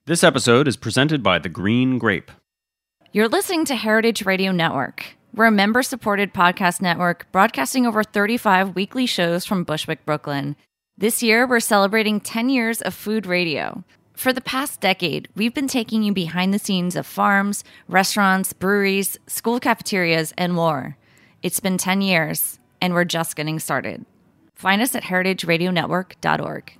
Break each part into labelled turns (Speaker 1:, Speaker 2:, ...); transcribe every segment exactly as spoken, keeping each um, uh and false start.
Speaker 1: This episode is presented by The Green Grape.
Speaker 2: You're listening to Heritage Radio Network. We're a member-supported podcast network broadcasting over thirty-five weekly shows from Bushwick, Brooklyn. This year, we're celebrating ten years of food radio. For the past decade, we've been taking you behind the scenes of farms, restaurants, breweries, school cafeterias, and more. It's been ten years, and we're just getting started. Find us at heritage radio network dot org.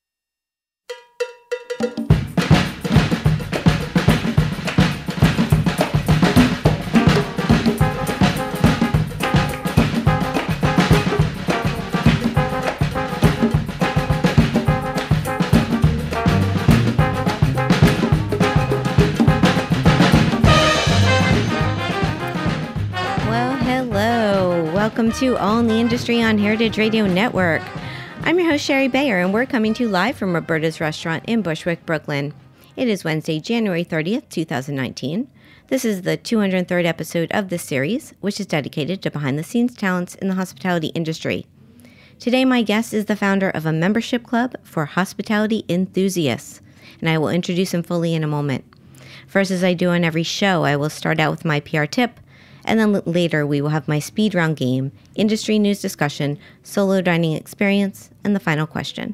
Speaker 3: Welcome to All in the Industry on Heritage Radio Network. I'm your host, Sherry Bayer, and we're coming to you live from Roberta's Restaurant in Bushwick, Brooklyn. It is Wednesday, January thirtieth, twenty nineteen. This is the two hundred third episode of this series, which is dedicated to behind-the-scenes talents in the hospitality industry. Today, my guest is the founder of a membership club for hospitality enthusiasts, and I will introduce him fully in a moment. First, as I do on every show, I will start out with my P R tip, and then later we will have my speed round game, industry news discussion, solo dining experience, and the final question.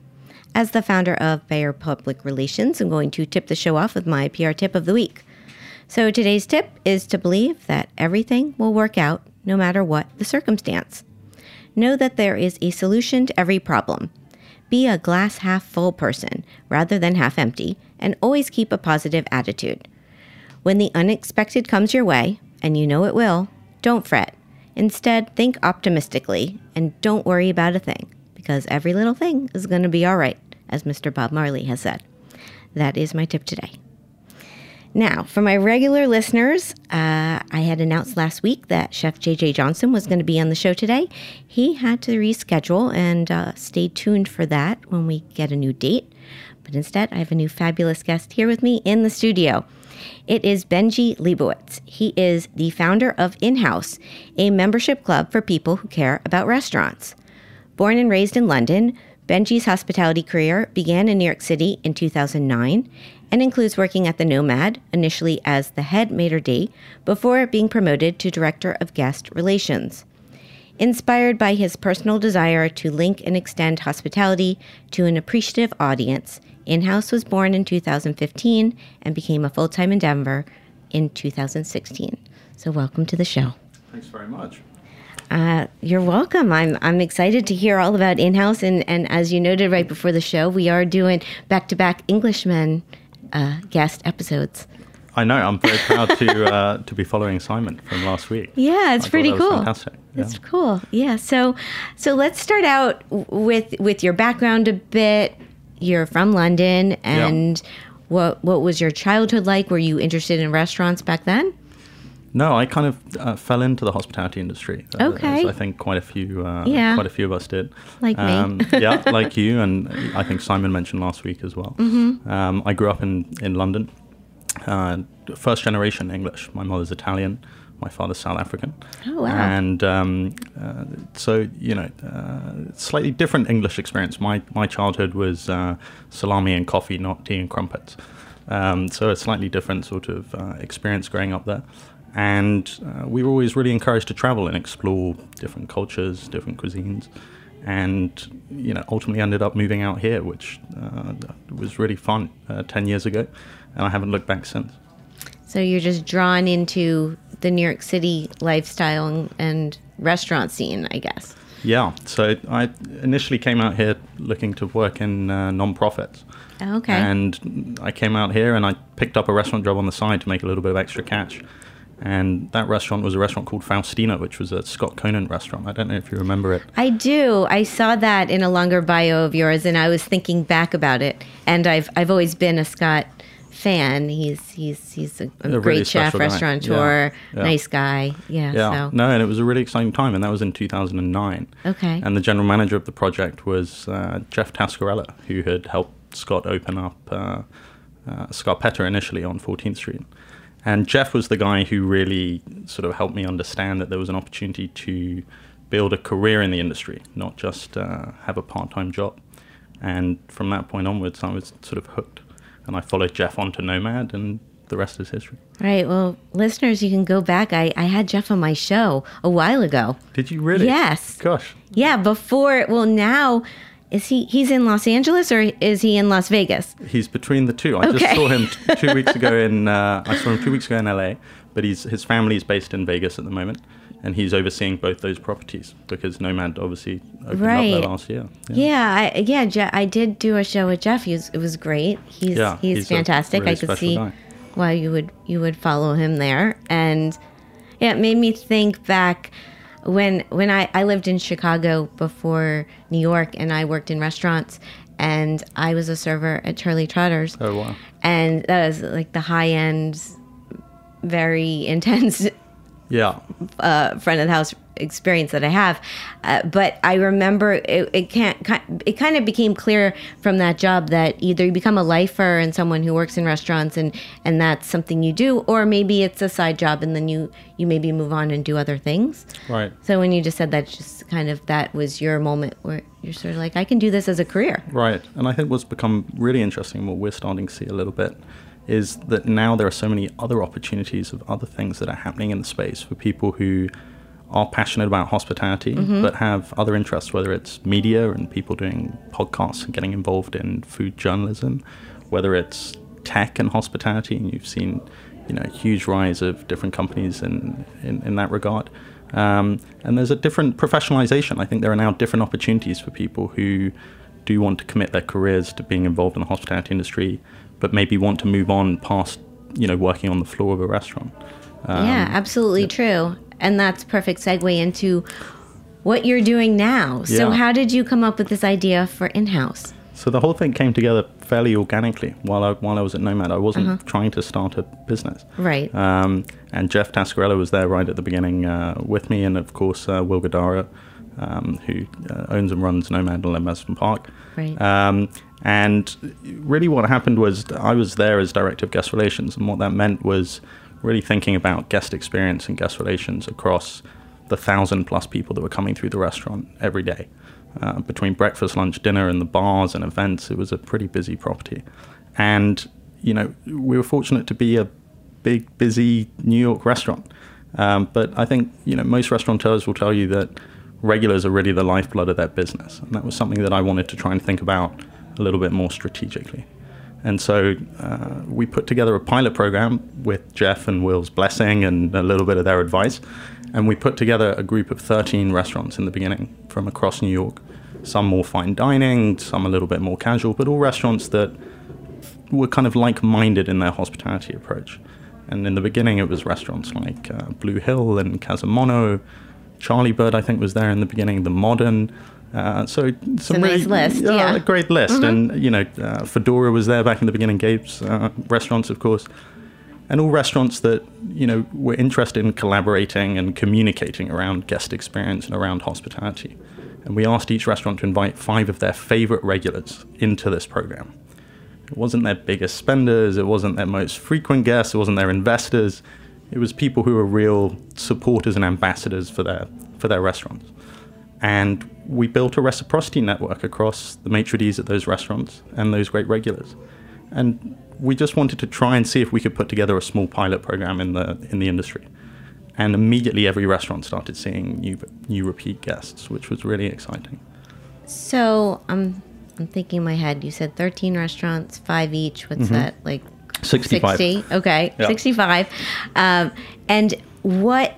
Speaker 3: As the founder of Bayer Public Relations, I'm going to tip the show off with my P R tip of the week. So today's tip is to believe that everything will work out no matter what the circumstance. Know that there is a solution to every problem. Be a glass half full person rather than half empty, and always keep a positive attitude. When the unexpected comes your way, and you know it will, don't fret. Instead, think optimistically and don't worry about a thing, because every little thing is going to be all right, as Mister Bob Marley has said. That is my tip today. Now, for my regular listeners, uh, I had announced last week that Chef J J Johnson was going to be on the show today. He had to reschedule, and uh, stay tuned for that when we get a new date. But instead, I have a new fabulous guest here with me in the studio. It is Benji Leibowitz. He is the founder of In-House, a membership club for people who care about restaurants. Born and raised in London, Benji's hospitality career began in New York City in two thousand nine and includes working at the Nomad, initially as the head maitre d', before being promoted to director of guest relations. Inspired by his personal desire to link and extend hospitality to an appreciative audience, In-House was born in two thousand fifteen and became a full-time endeavor in two thousand sixteen. So welcome to the show.
Speaker 4: Thanks very much.
Speaker 3: Uh, you're welcome. I'm I'm excited to hear all about In-House. And, and as you noted right before the show, we are doing back-to-back Englishmen uh, guest episodes.
Speaker 4: I know. I'm very proud to uh, to be following Simon from last week.
Speaker 3: Yeah, it's
Speaker 4: I
Speaker 3: pretty
Speaker 4: that was
Speaker 3: cool.
Speaker 4: Fantastic. Yeah.
Speaker 3: It's cool. Yeah. So so let's start out with with your background a bit. You're from London, and yeah. what what was your childhood like? Were you interested in restaurants back then?
Speaker 4: No, I kind of uh, fell into the hospitality industry. Uh,
Speaker 3: okay.
Speaker 4: As I think quite a few uh,
Speaker 3: yeah.
Speaker 4: quite a few of us did.
Speaker 3: Like
Speaker 4: um,
Speaker 3: me.
Speaker 4: Yeah, like you, and I think Simon mentioned last week as well.
Speaker 3: Mm-hmm.
Speaker 4: Um, I grew up in, in London. Uh, first generation English. My mother's Italian. My father's South African.
Speaker 3: Oh, wow.
Speaker 4: And um, uh, so, you know, uh, slightly different English experience. My my childhood was uh, salami and coffee, not tea and crumpets. Um, so a slightly different sort of uh, experience growing up there. And uh, we were always really encouraged to travel and explore different cultures, different cuisines. And, you know, ultimately ended up moving out here, which uh, was really fun uh, ten years ago. And I haven't looked back since.
Speaker 3: So you're just drawn into the New York City lifestyle and, and restaurant scene, I guess.
Speaker 4: Yeah. So I initially came out here looking to work in uh, non-profits.
Speaker 3: Okay.
Speaker 4: And I came out here and I picked up a restaurant job on the side to make a little bit of extra cash. And that restaurant was a restaurant called Faustina, which was a Scott Conant restaurant. I don't know if you remember it.
Speaker 3: I do. I saw that in a longer bio of yours, and I was thinking back about it. And I've I've always been a Scott fan. He's he's he's a, a, a great really chef, restaurateur, yeah. Yeah. Nice guy. Yeah.
Speaker 4: Yeah.
Speaker 3: So.
Speaker 4: No, and it was a really exciting time, and that was in two thousand nine.
Speaker 3: Okay.
Speaker 4: And the general manager of the project was uh, Jeff Tascarella, who had helped Scott open up uh, uh, Scarpetta initially on fourteenth Street. And Jeff was the guy who really sort of helped me understand that there was an opportunity to build a career in the industry, not just uh, have a part-time job. And from that point onwards, I was sort of hooked. and I followed Jeff onto Nomad, and the rest is history.
Speaker 3: Right. Well, listeners, you can go back. I, I had Jeff on my show a while ago.
Speaker 4: Did you really?
Speaker 3: Yes.
Speaker 4: Gosh.
Speaker 3: Yeah, before, well, now, is he, he's in Los Angeles or is he in Las Vegas?
Speaker 4: He's between the two. I
Speaker 3: Okay.
Speaker 4: just saw him t- two weeks ago in, uh, I saw him two weeks ago in L A, but he's, his family is based in Vegas at the moment, and he's overseeing both those properties because Nomad obviously opened
Speaker 3: Right.
Speaker 4: up there last year.
Speaker 3: Yeah, I, yeah, Je- I did do a show with Jeff. He was, it was great. He's
Speaker 4: Yeah,
Speaker 3: he's,
Speaker 4: he's a
Speaker 3: fantastic.
Speaker 4: really
Speaker 3: I could
Speaker 4: special
Speaker 3: see
Speaker 4: guy.
Speaker 3: why you would you would follow him there, and yeah, it made me think back when when I, I lived in Chicago before New York, and I worked in restaurants, and I was a server at Charlie Trotter's.
Speaker 4: Oh, wow.
Speaker 3: And that was like the high end, very intense
Speaker 4: Yeah.
Speaker 3: uh, front of the house experience that I have. Uh, but I remember it, it can't, it kind of became clear from that job that either you become a lifer and someone who works in restaurants and, and that's something you do, or maybe it's a side job and then you, you maybe move on and do other things.
Speaker 4: Right.
Speaker 3: So when you just said that, just kind of, that was your moment where you're sort of like, I can do this as a career.
Speaker 4: Right. And I think what's become really interesting, what we're starting to see a little bit, is that now there are so many other opportunities of other things that are happening in the space for people who are passionate about hospitality, mm-hmm. but have other interests, whether it's media and people doing podcasts and getting involved in food journalism, whether it's tech and hospitality, and you've seen, you know, a huge rise of different companies in, in, in that regard. Um, and there's a different professionalization. I think there are now different opportunities for people who do want to commit their careers to being involved in the hospitality industry, but maybe want to move on past, you know, working on the floor of a restaurant. Um,
Speaker 3: yeah, absolutely
Speaker 4: yeah.
Speaker 3: true. And that's perfect segue into what you're doing now. So
Speaker 4: Yeah.
Speaker 3: how did you come up with this idea for in-house?
Speaker 4: So the whole thing came together fairly organically while I while I was at Nomad. I wasn't
Speaker 3: Uh-huh.
Speaker 4: trying to start a business.
Speaker 3: Right.
Speaker 4: Um, and Jeff Tascarella was there right at the beginning uh, with me, and of course uh, Will Gadara, um, who uh, owns and runs Nomad in Leameston Park.
Speaker 3: Right.
Speaker 4: Um, and really what happened was I was there as Director of Guest Relations, and what that meant was really thinking about guest experience and guest relations across the thousand plus people that were coming through the restaurant every day. Uh, between breakfast, lunch, dinner, and the bars and events, it was a pretty busy property. And, you know, we were fortunate to be a big, busy New York restaurant. Um, but I think, you know, most restaurateurs will tell you that regulars are really the lifeblood of their business. And that was something that I wanted to try and think about a little bit more strategically. And so uh, we put together a pilot program with Jeff and Will's blessing and a little bit of their advice. And we put together a group of thirteen restaurants in the beginning from across New York. Some more fine dining, some a little bit more casual, but all restaurants that were kind of like-minded in their hospitality approach. And in the beginning, it was restaurants like uh, Blue Hill and Casamono. Charlie Bird, I think, was there in the beginning, The Modern. Uh, so some
Speaker 3: a
Speaker 4: really,
Speaker 3: nice list,
Speaker 4: uh,
Speaker 3: yeah.
Speaker 4: a great list.
Speaker 3: Mm-hmm.
Speaker 4: And, you know, uh, Fedora was there back in the beginning, Gabe's uh, restaurants, of course. And all restaurants that, you know, were interested in collaborating and communicating around guest experience and around hospitality. And we asked each restaurant to invite five of their favorite regulars into this program. It wasn't their biggest spenders, it wasn't their most frequent guests, it wasn't their investors. It was people who were real supporters and ambassadors for their for their restaurants. And we built a reciprocity network across the maitre d's at those restaurants and those great regulars. And we just wanted to try and see if we could put together a small pilot program in the in the industry. And immediately every restaurant started seeing new new repeat guests, which was really exciting.
Speaker 3: So um, I'm thinking in my head, you said thirteen restaurants, five each. What's
Speaker 4: Mm-hmm.
Speaker 3: that, like
Speaker 4: sixty-five.
Speaker 3: sixty? Okay,
Speaker 4: Yeah.
Speaker 3: sixty-five. Um, and what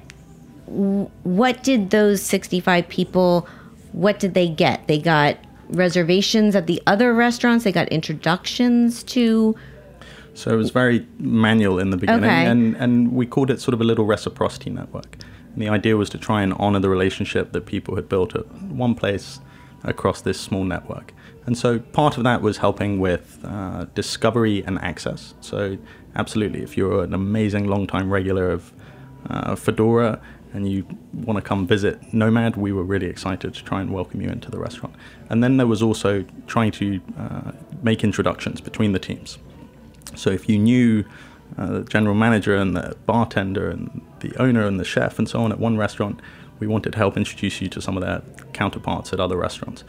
Speaker 3: what did those sixty-five people, what did they get? They got reservations at the other restaurants? They got introductions to...
Speaker 4: So it was very manual in the beginning,
Speaker 3: Okay.
Speaker 4: and, and we called it sort of a little reciprocity network. And the idea was to try and honor the relationship that people had built at one place across this small network. And so part of that was helping with uh, discovery and access. So absolutely, if you're an amazing long-time regular of uh, Fedora and you want to come visit Nomad, we were really excited to try and welcome you into the restaurant. And then there was also trying to uh, make introductions between the teams. So if you knew uh, the general manager and the bartender and the owner and the chef and so on at one restaurant, we wanted to help introduce you to some of their counterparts at other restaurants.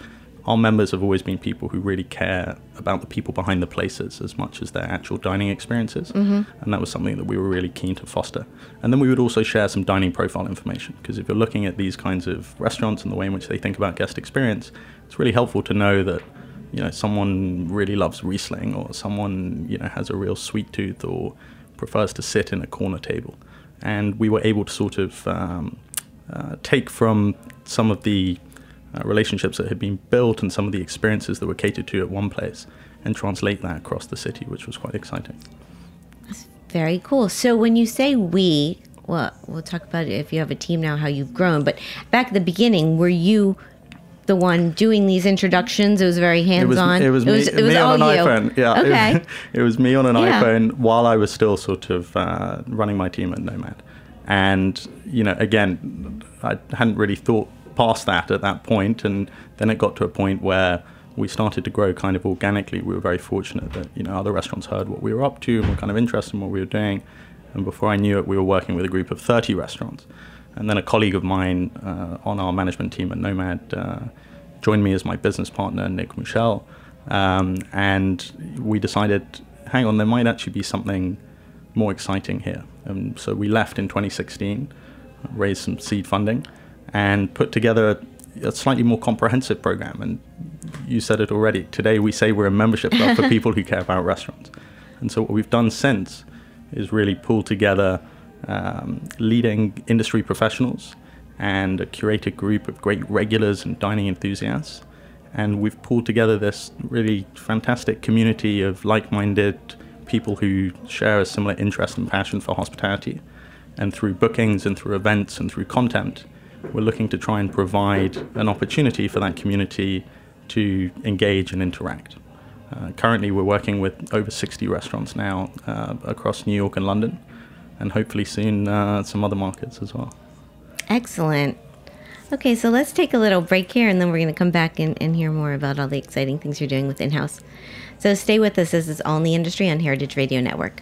Speaker 4: our members have always been people who really care about the people behind the places as much as their actual dining experiences. Mm-hmm. And that was something that we were really keen to foster. And then we would also share some dining profile information, because if you're looking at these kinds of restaurants and the way in which they think about guest experience, it's really helpful to know that, you know, someone really loves Riesling, or someone, you know, has a real sweet tooth or prefers to sit in a corner table. And we were able to sort of um, uh, take from some of the uh, relationships that had been built and some of the experiences that were catered to at one place and translate that across the city, which was quite exciting.
Speaker 3: That's very cool. So when you say we, well, we'll talk about it if you have a team now, how you've grown. But back at the beginning, were you the one doing these introductions? It was very hands-on.
Speaker 4: It was, it was me,
Speaker 3: it was, it was
Speaker 4: me
Speaker 3: all
Speaker 4: on an
Speaker 3: you.
Speaker 4: iPhone. Yeah,
Speaker 3: okay.
Speaker 4: It was, it was me on an
Speaker 3: yeah.
Speaker 4: iPhone while I was still sort of uh, running my team at Nomad. And, you know, again, I hadn't really thought past that at that point. And then it got to a point where we started to grow kind of organically. We were very fortunate that, you know, other restaurants heard what we were up to and were kind of interested in what we were doing. And before I knew it, we were working with a group of thirty restaurants. And then a colleague of mine uh, on our management team at Nomad uh, joined me as my business partner, Nick Michel. Um, and we decided, hang on, there might actually be something more exciting here. And so we left in twenty sixteen, raised some seed funding, and put together a, a slightly more comprehensive program. And you said it already. Today we say we're a membership club for people who care about restaurants. And so what we've done since is really pull together Um, leading industry professionals and a curated group of great regulars and dining enthusiasts. And we've pulled together this really fantastic community of like-minded people who share a similar interest and passion for hospitality. And through bookings and through events and through content, we're looking to try and provide an opportunity for that community to engage and interact. Uh, currently, we're working with over sixty restaurants now uh, across New York and London, and hopefully soon uh, some other markets as well.
Speaker 3: Excellent. Okay, so let's take a little break here, and then we're going to come back and, and hear more about all the exciting things you're doing with In-House. So stay with us. This is All in the Industry on Heritage Radio Network.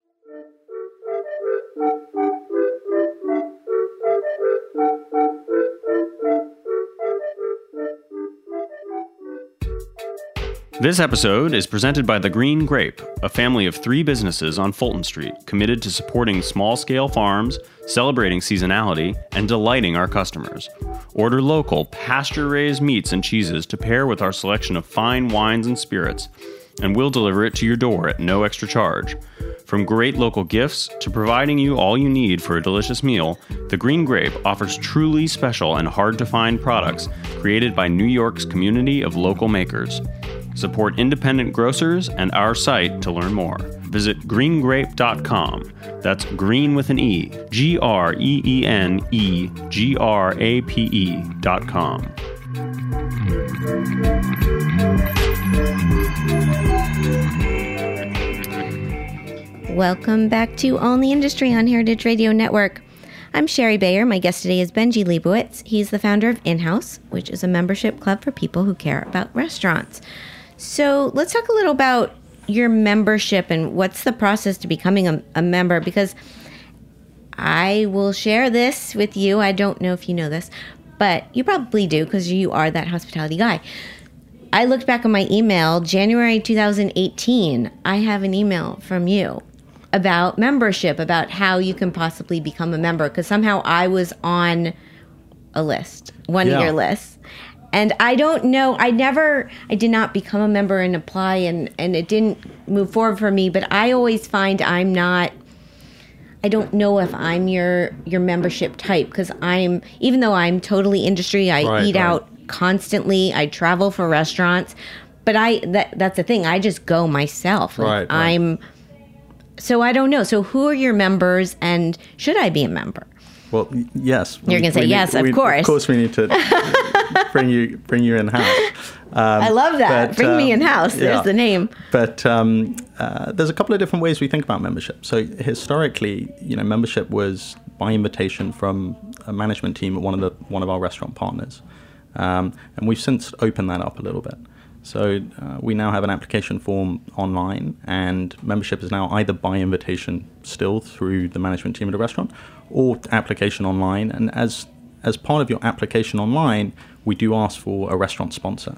Speaker 1: This episode is presented by The Green Grape, a family of three businesses on Fulton Street committed to supporting small-scale farms, celebrating seasonality, and delighting our customers. Order local, pasture-raised meats and cheeses to pair with our selection of fine wines and spirits, and we'll deliver it to your door at no extra charge. From great local gifts to providing you all you need for a delicious meal, The Green Grape offers truly special and hard-to-find products created by New York's community of local makers. Support independent grocers and our site to learn more. Visit green grape dot com. That's green with an E. G R E E N E G R A P E dot com.
Speaker 3: Welcome back to All in the Industry on Heritage Radio Network. I'm Sherry Bayer. My guest today is Benji Leibowitz. He's the founder of In-House, which is a membership club for people who care about restaurants. So let's talk a little about your membership and what's the process to becoming a, a member, because I will share this with you. I don't know if you know this, but you probably do because you are that hospitality guy. I looked back on my email, January two thousand eighteen. I have an email from you about membership, about how you can possibly become a member, because somehow I was on a list, one
Speaker 4: yeah.
Speaker 3: of your lists. And I don't know, I never, I did not become a member and apply, and, and it didn't move forward for me, but I always find I'm not, I don't know if I'm your, your membership type, because I'm, even though I'm totally industry, I
Speaker 4: right,
Speaker 3: eat
Speaker 4: right.
Speaker 3: out constantly, I travel for restaurants, but I, that that's the thing, I just go myself. Like,
Speaker 4: right, right.
Speaker 3: I'm, so I don't know. So who are your members, and should I be a member?
Speaker 4: Well, y- yes.
Speaker 3: You're going to say
Speaker 4: need-
Speaker 3: yes, of
Speaker 4: we,
Speaker 3: course.
Speaker 4: Of course, we need to bring you bring you in house. Um,
Speaker 3: I love that.
Speaker 4: but,
Speaker 3: Bring
Speaker 4: um,
Speaker 3: me in house. There's
Speaker 4: yeah.
Speaker 3: the name.
Speaker 4: But um, uh, there's a couple of different ways we think about membership. So historically, you know, membership was by invitation from a management team at one of the one of our restaurant partners, um, and we've since opened that up a little bit. So uh, we now have an application form online, and membership is now either by invitation still through the management team at a restaurant, or application online. And as as part of your application online, we do ask for a restaurant sponsor.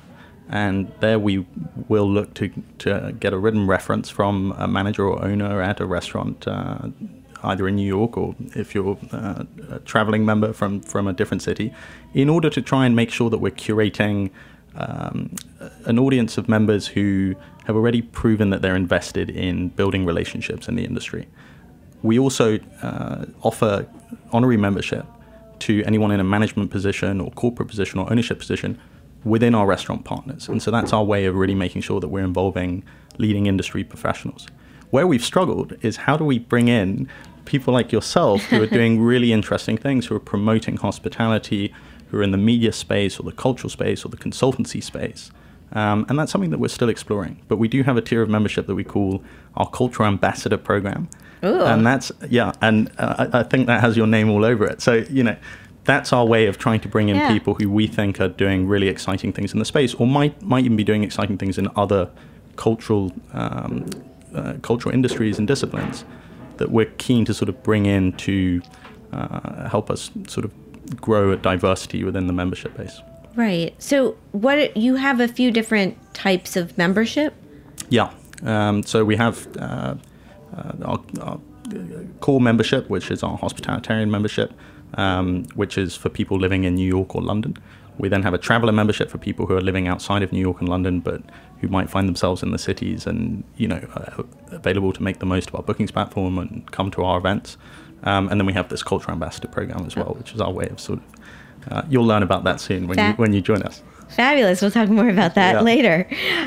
Speaker 4: And there we will look to, to get a written reference from a manager or owner at a restaurant, uh, either in New York or if you're uh, a traveling member from, from a different city, in order to try and make sure that we're curating um, an audience of members who have already proven that they're invested in building relationships in the industry. We also uh, offer honorary membership to anyone in a management position or corporate position or ownership position within our restaurant partners. And so that's our way of really making sure that we're involving leading industry professionals. Where we've struggled is how do we bring in people like yourself who are doing really interesting things, who are promoting hospitality, who are in the media space or the cultural space or the consultancy space. Um, and that's something that we're still exploring. But we do have a tier of membership that we call our Cultural Ambassador Program.
Speaker 3: Ooh.
Speaker 4: And that's, yeah, and uh, I, I think that has your name all over it. So, you know, that's our way of trying to bring in
Speaker 3: yeah.
Speaker 4: people who we think are doing really exciting things in the space, or might might even be doing exciting things in other cultural um, uh, cultural industries and disciplines that we're keen to sort of bring in to uh, help us sort of grow a diversity within the membership base.
Speaker 3: Right. So what you have a few different types of membership?
Speaker 4: Yeah. Um, so we have uh, uh, our, our core membership, which is our hospitalitarian membership, um, which is for people living in New York or London. We then have a traveler membership for people who are living outside of New York and London, but who might find themselves in the cities and, you know, uh, available to make the most of our bookings platform and come to our events. Um, and then we have this Cultural Ambassador Program as well, which is our way of sort of, uh, you'll learn about that soon when
Speaker 3: Fa-
Speaker 4: you when you join us.
Speaker 3: Fabulous. We'll talk more about that
Speaker 4: Yeah.
Speaker 3: later.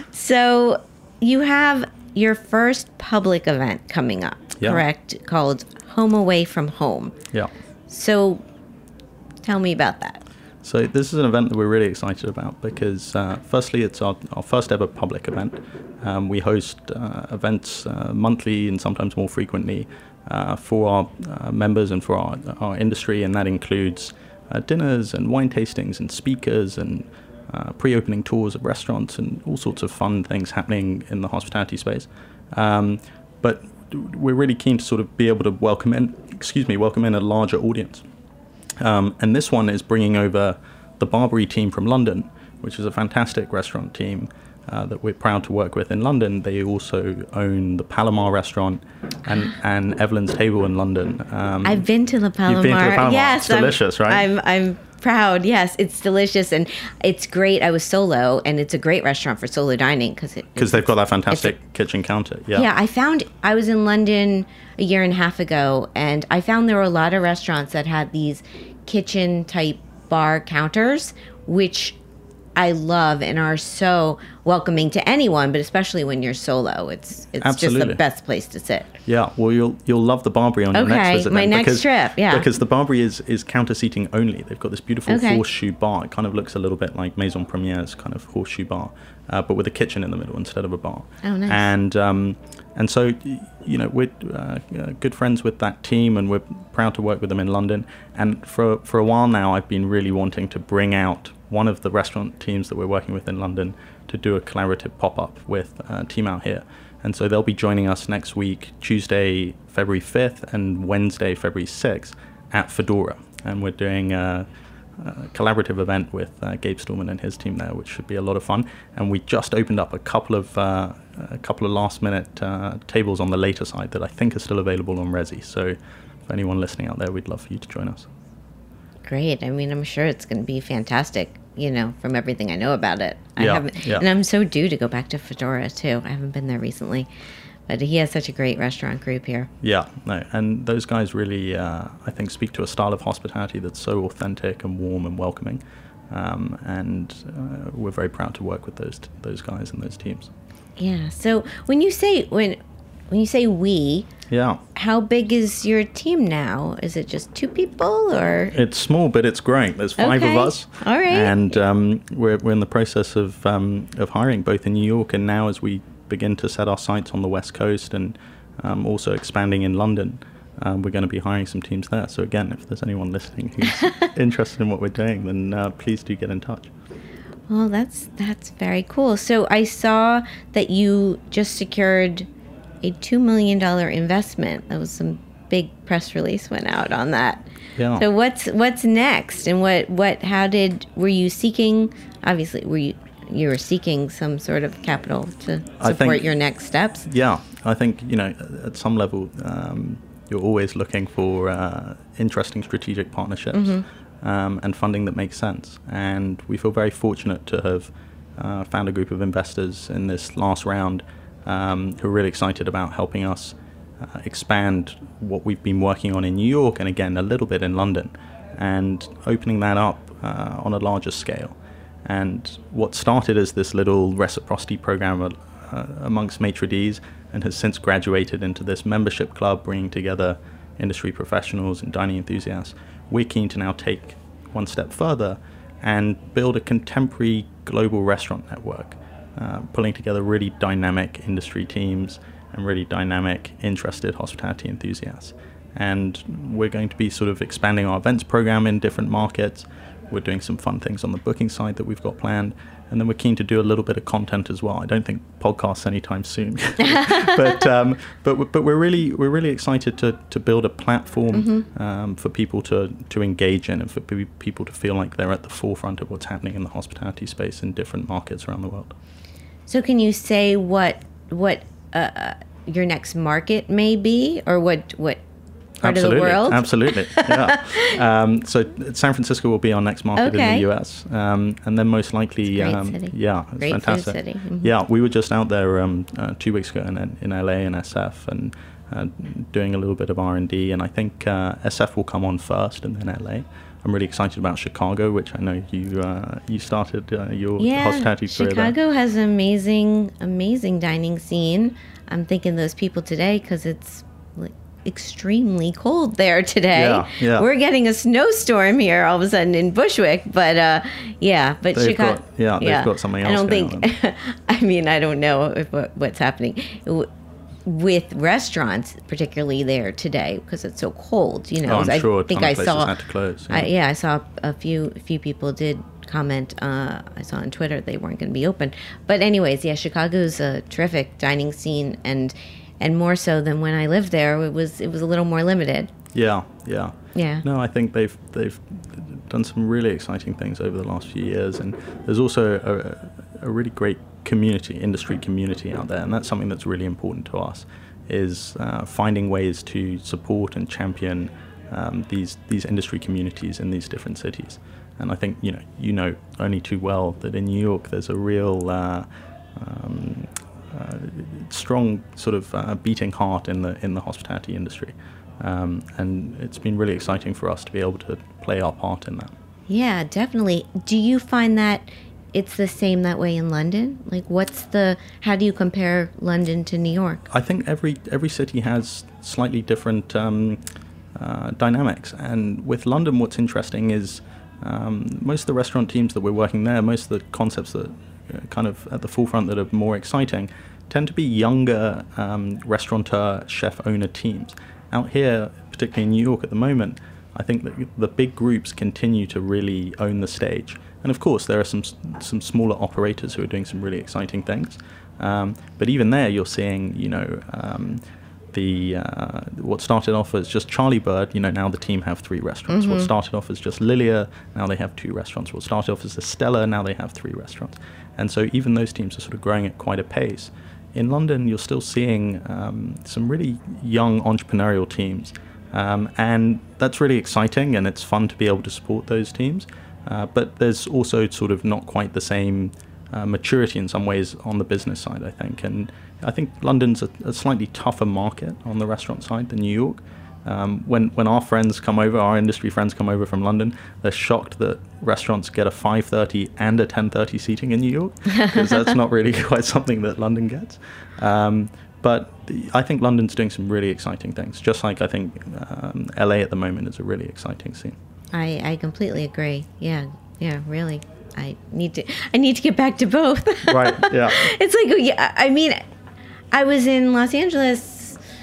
Speaker 3: So you have your first public event coming up,
Speaker 4: Yeah.
Speaker 3: correct? Called Home Away from Home.
Speaker 4: Yeah.
Speaker 3: So tell me about that.
Speaker 4: So this is an event that we're really excited about because, uh, firstly, it's our, our first ever public event. Um, we host uh, events uh, monthly and sometimes more frequently uh, for our uh, members and for our, our industry, and that includes uh, dinners and wine tastings and speakers and uh, pre-opening tours of restaurants and all sorts of fun things happening in the hospitality space. Um, but we're really keen to sort of be able to welcome in, excuse me, welcome in a larger audience. Um, and this one is bringing over the Barbary team from London, which is a fantastic restaurant team uh, that we're proud to work with in London. They also own the Palomar restaurant and, and Evelyn's Table in London. Um,
Speaker 3: I've been to the Palomar.
Speaker 4: You've been to the Palomar.
Speaker 3: Yes,
Speaker 4: It's delicious,
Speaker 3: I'm,
Speaker 4: right?
Speaker 3: I'm I'm proud. Yes, it's delicious and it's great. I was solo, and it's a great restaurant for solo dining because it
Speaker 4: Because they've got that fantastic
Speaker 3: a,
Speaker 4: kitchen counter. Yeah.
Speaker 3: Yeah, I found I was in London a year and a half ago, and I found there were a lot of restaurants that had these kitchen type bar counters, which I love and are so welcoming to anyone, but especially when you're solo. It's it's
Speaker 4: Absolutely.
Speaker 3: just the best place to sit.
Speaker 4: Yeah, well, you'll you'll love the Barbary on your
Speaker 3: Okay,
Speaker 4: next visit.
Speaker 3: my
Speaker 4: then,
Speaker 3: next
Speaker 4: because,
Speaker 3: trip, yeah.
Speaker 4: Because the Barbary is, is counter seating only. They've got this beautiful
Speaker 3: Okay.
Speaker 4: horseshoe bar. It kind of looks a little bit like Maison Premier's kind of horseshoe bar, uh, but with a kitchen in the middle instead of a bar.
Speaker 3: Oh, nice.
Speaker 4: And um, and so you know we're uh, good friends with that team, and we're proud to work with them in London. And for for a while now, I've been really wanting to bring out one of the restaurant teams that we're working with in London to do a collaborative pop-up with a team out here. And so they'll be joining us next week, Tuesday, February fifth, and Wednesday, February sixth, at Fedora. And we're doing a, a collaborative event with uh, Gabe Stallman and his team there, which should be a lot of fun. And we just opened up a couple of uh, a couple of last-minute uh, tables on the later side that I think are still available on Resi. So for anyone listening out there, we'd love for you to join us.
Speaker 3: Great. I mean, I'm sure it's going to be fantastic, you know, from everything I know about it. I
Speaker 4: Yeah,
Speaker 3: haven't,
Speaker 4: yeah.
Speaker 3: and I'm so due to go back to Fedora too. I haven't been there recently, but he has such a great restaurant group here.
Speaker 4: Yeah, no, and those guys really, uh, I think, speak to a style of hospitality that's so authentic and warm and welcoming, um, and uh, we're very proud to work with those t- those guys and those teams.
Speaker 3: Yeah. So when you say when when you say we,
Speaker 4: Yeah,
Speaker 3: how big is your team now? Is it just two people or?
Speaker 4: it's small, but it's growing. There's five
Speaker 3: Okay.
Speaker 4: of us,
Speaker 3: All right.
Speaker 4: and um, we're we're in the process of um, of hiring both in New York and now as we begin to set our sights on the West Coast and um, also expanding in London. Um, we're going to be hiring some teams there. So again, if there's anyone listening who's interested in what we're doing, then uh, please do get in touch.
Speaker 3: Well, that's that's very cool. So I saw that you just secured a two million dollars investment. That was some big press release went out on that.
Speaker 4: Yeah.
Speaker 3: So what's what's next, and what what how did were you seeking? Obviously, were you you were seeking some sort of capital to
Speaker 4: I
Speaker 3: support
Speaker 4: think-
Speaker 3: your next steps.
Speaker 4: Yeah, I think, you know, at some level, um, you're always looking for uh, interesting strategic partnerships
Speaker 3: Mm-hmm.
Speaker 4: um, and funding that makes sense. And we feel very fortunate to have uh, found a group of investors in this last round um, who are really excited about helping us uh, expand what we've been working on in New York and, again, a little bit in London, and opening that up uh, on a larger scale. And what started as this little reciprocity program uh, amongst maitre d's and has since graduated into this membership club bringing together industry professionals and dining enthusiasts, we're keen to now take one step further and build a contemporary global restaurant network, uh, pulling together really dynamic industry teams and really dynamic, interested hospitality enthusiasts. And we're going to be sort of expanding our events program in different markets. We're doing some fun things on the booking side that we've got planned. And then we're keen to do a little bit of content as well. I don't think podcasts anytime soon, but um, but but we're really we're really excited to to build a platform mm-hmm. um, for people to to engage in and for pe- people to feel like they're at the forefront of what's happening in the hospitality space in different markets around the world.
Speaker 3: So can you say what what uh, your next market may be, or what what part
Speaker 4: Absolutely.
Speaker 3: of the world?
Speaker 4: Absolutely, yeah. um, so San Francisco will be our next market
Speaker 3: Okay.
Speaker 4: in the U S, um, and then most likely,
Speaker 3: It's a great
Speaker 4: um,
Speaker 3: city.
Speaker 4: yeah, it's
Speaker 3: Great food
Speaker 4: fantastic.
Speaker 3: city. Mhm.
Speaker 4: Yeah, we were just out there um, uh, two weeks ago in, in L A and S F, and uh, doing a little bit of R and D, and I think uh, S F will come on first, and then L A. I'm really excited about Chicago, which I know you uh, you started uh, your
Speaker 3: Yeah,
Speaker 4: hospitality career there.
Speaker 3: Chicago has an amazing, amazing dining scene. I'm thinking those people today because it's like extremely cold there today.
Speaker 4: Yeah, yeah.
Speaker 3: We're getting a snowstorm here all of a sudden in Bushwick, but uh, yeah, but
Speaker 4: They've
Speaker 3: Chicago.
Speaker 4: got- yeah, they've got something
Speaker 3: I
Speaker 4: else
Speaker 3: don't
Speaker 4: going
Speaker 3: think. I mean, I don't know if what, what's happening w- with restaurants, particularly there today, because it's so cold. You know,
Speaker 4: Oh, I'm
Speaker 3: I
Speaker 4: sure a
Speaker 3: think
Speaker 4: ton
Speaker 3: I
Speaker 4: of places
Speaker 3: saw.
Speaker 4: had to close.
Speaker 3: I, yeah, I saw a few a few people did comment. Uh, I saw on Twitter they weren't going to be open. But anyways, yeah, Chicago's a terrific dining scene, and and more so than when I lived there. It was it was a little more limited.
Speaker 4: Yeah, yeah.
Speaker 3: Yeah.
Speaker 4: No, I think they've they've done some really exciting things over the last few years, and there's also a, a really great community, industry community out there, and that's something that's really important to us, is uh, finding ways to support and champion um, these these industry communities in these different cities. And I think you know you know only too well that in New York there's a real uh, um, uh, strong sort of uh, beating heart in the in the hospitality industry. Um, and it's been really exciting for us to be able to play our part in that.
Speaker 3: Yeah, definitely. Do you find that it's the same that way in London? Like, what's the? How do you compare London to New York?
Speaker 4: I think every every city has slightly different um, uh, dynamics. And with London, what's interesting is um, most of the restaurant teams that we're working there, most of the concepts that are kind of at the forefront that are more exciting, tend to be younger um, restaurateur, chef owner teams. Out here, particularly in New York at the moment, I think that the big groups continue to really own the stage. And of course, there are some some smaller operators who are doing some really exciting things. Um, but even there, you're seeing, you know, um, the uh, what started off as just Charlie Bird, you know, now the team have three restaurants.
Speaker 3: Mm-hmm.
Speaker 4: What started off as just Lilia, now they have two restaurants. What started off as the Stella, now they have three restaurants. And so even those teams are sort of growing at quite a pace. In London, you're still seeing um, some really young entrepreneurial teams. Um, and that's really exciting, and it's fun to be able to support those teams. Uh, but there's also sort of not quite the same uh, maturity in some ways on the business side, I think. And I think London's a, a slightly tougher market on the restaurant side than New York. Um, when when our friends come over, our industry friends come over from London, they're shocked that restaurants get a five thirty and a ten thirty seating in New York, because that's not really quite something that London gets. Um, but I think London's doing some really exciting things, just like I think um, L A at the moment is a really exciting scene.
Speaker 3: I, I completely agree. Yeah, yeah, really. I need to I need to get back to both.
Speaker 4: Right, yeah.
Speaker 3: It's like, yeah, I mean, I was in Los Angeles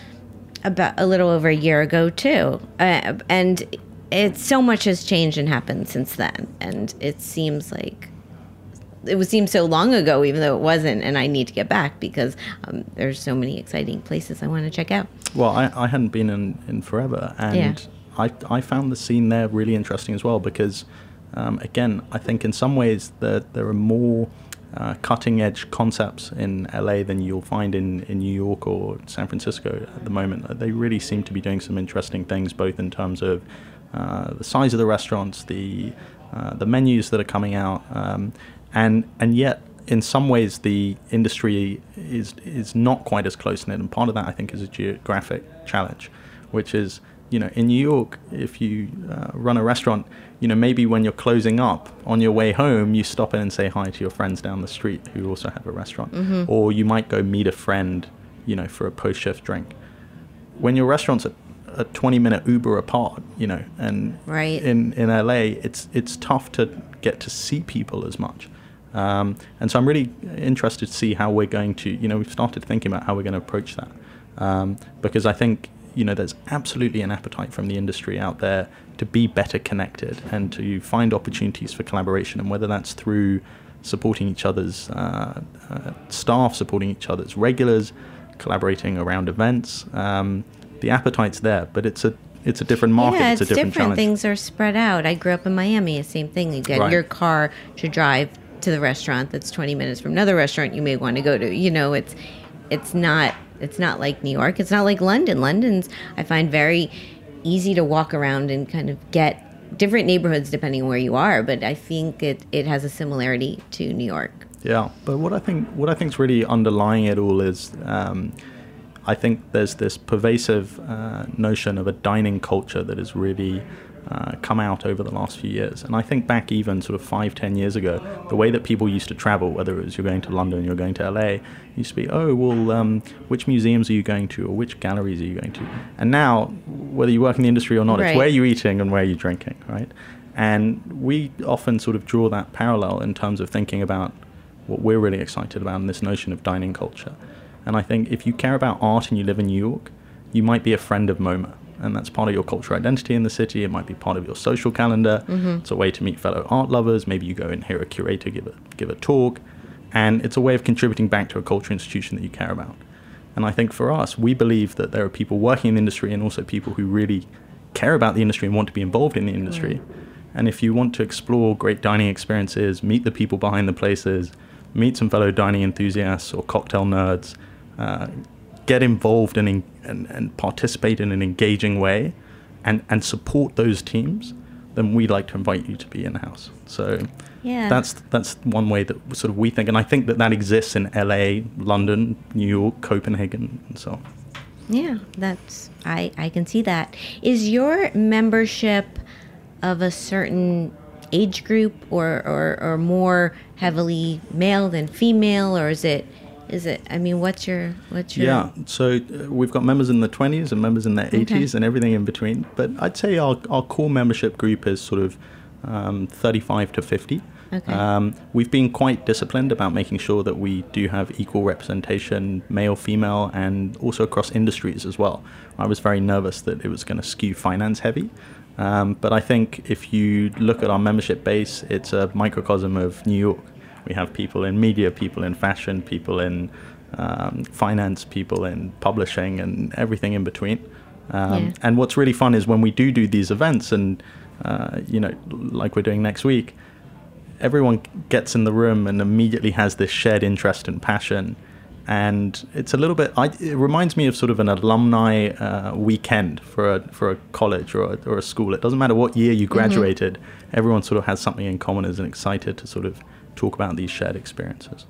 Speaker 3: about a little over a year ago too, uh, and it's so much has changed and happened since then, and it seems like it would seem so long ago, even though it wasn't. And I need to get back because um, there's so many exciting places I want to check out.
Speaker 4: Well, I, I hadn't been in, in forever, and
Speaker 3: Yeah.
Speaker 4: I I found the scene there really interesting as well because, um, again, I think in some ways there there are more uh, cutting edge concepts in L A than you'll find in, in New York or San Francisco at the moment. They really seem to be doing some interesting things, both in terms of uh, the size of the restaurants, the uh, the menus that are coming out, um, and and yet in some ways the industry is is not quite as close knit. And part of that, I think, is a geographic challenge, which is, you know, in New York, if you uh, run a restaurant, you know, maybe when you're closing up on your way home, you stop in and say hi to your friends down the street who also have a restaurant. Mm-hmm. Or you might go meet a friend, you know, for a post-shift drink. When your restaurant's a, a twenty-minute Uber apart, you know, and
Speaker 3: right.
Speaker 4: in, in L A, it's it's tough to get to see people as much. Um, and so I'm really interested to see how we're going to, you know, we've started thinking about how we're going to approach that. Um, because I think, you know, there's absolutely an appetite from the industry out there to be better connected and to find opportunities for collaboration, and whether that's through supporting each other's uh, uh, staff, supporting each other's regulars, collaborating around events. Um, the appetite's there, but it's a it's a different market.
Speaker 3: Yeah,
Speaker 4: it's,
Speaker 3: it's
Speaker 4: a different,
Speaker 3: different.
Speaker 4: challenge.
Speaker 3: Things are spread out. I grew up in Miami. Same thing. You get
Speaker 4: Right.
Speaker 3: your car to drive to the restaurant that's twenty minutes from another restaurant you may want to go to. You know, it's it's not it's not like New York. It's not like London. London's, I find, very easy to walk around and kind of get different neighborhoods depending on where you are. But I think it, it has a similarity to New York.
Speaker 4: Yeah, but what I think what I think is really underlying it all is, um, I think there's this pervasive uh, notion of a dining culture that has really uh, come out over the last few years. And I think back even sort of five, ten years ago, the way that people used to travel, whether it was you're going to London, you're going to L A, used to be, oh, well, um, which museums are you going to, or which galleries are you going to? And now, whether you work in the industry or not,
Speaker 3: Right.
Speaker 4: it's where you're eating and where you're drinking, right? And we often sort of draw that parallel in terms of thinking about what we're really excited about in this notion of dining culture. And I think if you care about art and you live in New York, you might be a friend of MoMA. And that's part of your cultural identity in the city. It might be part of your social calendar. Mm-hmm. It's a way to meet fellow art lovers. Maybe you go and hear a curator give a, give a talk. And it's a way of contributing back to a cultural institution that you care about. And I think for us, we believe that there are people working in the industry and also people who really care about the industry and want to be involved in the industry. Mm. And if you want to explore great dining experiences, meet the people behind the places, meet some fellow dining enthusiasts or cocktail nerds, uh, get involved and, in, and and participate in an engaging way and, and support those teams, then we'd like to invite you to be in-house. So
Speaker 3: yeah.
Speaker 4: that's that's one way that sort of we think. And I think that that exists in L A, London, New York, Copenhagen, and so on.
Speaker 3: Yeah, that's I, I can see that. Is your membership of a certain age group or, or, or more heavily male than female, or is it is it I mean what's your what's your
Speaker 4: Yeah, so uh, we've got members in the twenties and members in their eighties okay. and everything in between, but I'd say our, our core membership group is sort of um, thirty-five to fifty.
Speaker 3: Okay.
Speaker 4: Um, we've been quite disciplined about making sure that we do have equal representation, male, female, and also across industries as well. I was very nervous that it was going to skew finance heavy. Um, but I think if you look at our membership base, it's a microcosm of New York. We have people in media, people in fashion, people in um, finance, people in publishing, and everything in between. Um,
Speaker 3: yeah.
Speaker 4: And what's really fun is when we do do these events, and uh, you know, like we're doing next week, everyone gets in the room and immediately has this shared interest and passion. And it's a little bit, I, it reminds me of sort of an alumni uh, weekend for a for a college or a, or a school. It doesn't matter what year you graduated, mm-hmm. everyone sort of has something in common, is excited to sort of talk about these shared experiences.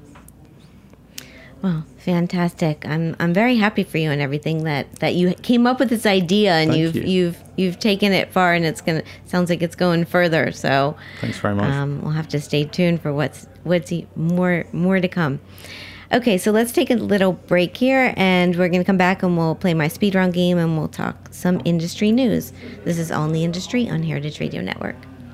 Speaker 3: Well, fantastic. I'm I'm very happy for you and everything that, that you came up with this idea and
Speaker 4: Thank
Speaker 3: you've
Speaker 4: you.
Speaker 3: you've you've taken it far, and it's gonna sounds like it's going further. So
Speaker 4: thanks very much.
Speaker 3: Um, we'll have to stay tuned for what's what's more more to come. Okay, so let's take a little break here, and we're going to come back and we'll play my speed round game and we'll talk some industry news. This is All in the Industry on Heritage Radio Network.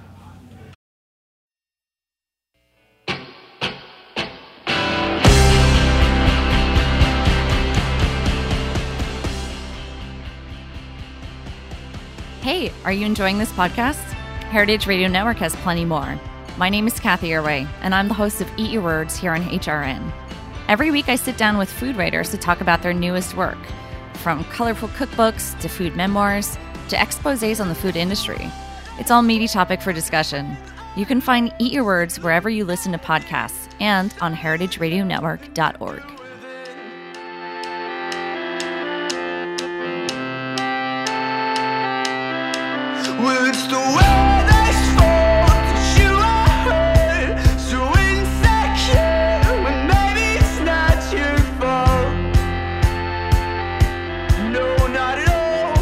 Speaker 2: Hey, are you enjoying this podcast? Heritage Radio Network has plenty more. My name is Kathy Irway, and I'm the host of Eat Your Words here on H R N. Every week I sit down with food writers to talk about their newest work, from colorful cookbooks to food memoirs to exposés on the food industry. It's all meaty topic for discussion. You can find Eat Your Words wherever you listen to podcasts and on heritage radio network dot org.
Speaker 5: Well, it's the way they thought that you are hurt, so insecure when maybe it's not your fault. No, not at all.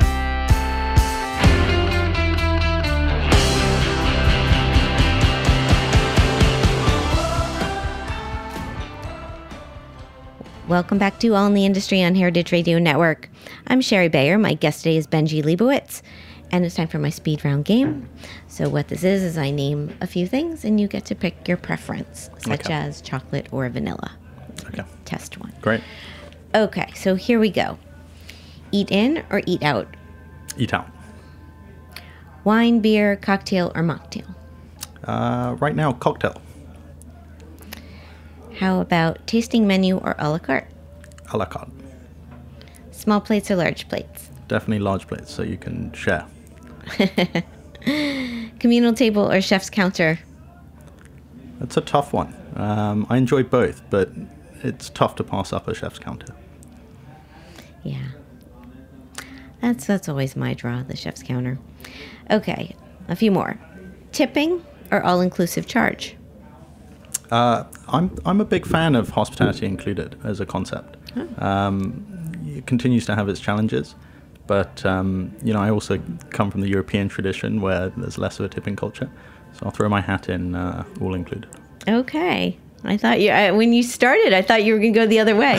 Speaker 3: Welcome back to All in the Industry on Heritage Radio Network. I'm Sherry Bayer. My guest today is Benji Leibowitz. And it's time for my speed round game. So what this is, is I name a few things and you get to pick your preference, such
Speaker 4: Okay.
Speaker 3: as chocolate or vanilla.
Speaker 4: Okay.
Speaker 3: Test one.
Speaker 4: Great.
Speaker 3: Okay, so here we go. Eat in or eat out?
Speaker 4: Eat out.
Speaker 3: Wine, beer, cocktail, or mocktail?
Speaker 4: Uh, right now, cocktail.
Speaker 3: How about tasting menu or a la carte?
Speaker 4: A la carte.
Speaker 3: Small plates or large plates?
Speaker 4: Definitely large plates so you can share.
Speaker 3: Communal table or chef's counter?
Speaker 4: It's a tough one. Um, I enjoy both, but it's tough to pass up a chef's counter.
Speaker 3: Yeah. That's that's always my draw, the chef's counter. Okay, a few more. Tipping or all-inclusive charge?
Speaker 4: Uh, I'm I'm a big fan of hospitality included as a concept. Um, it continues to have its challenges, but um, you know I also come from the European tradition where there's less of a tipping culture, so I'll throw my hat in uh, all included.
Speaker 3: Okay. I thought you, I, when you started, I thought you were going to go the other way.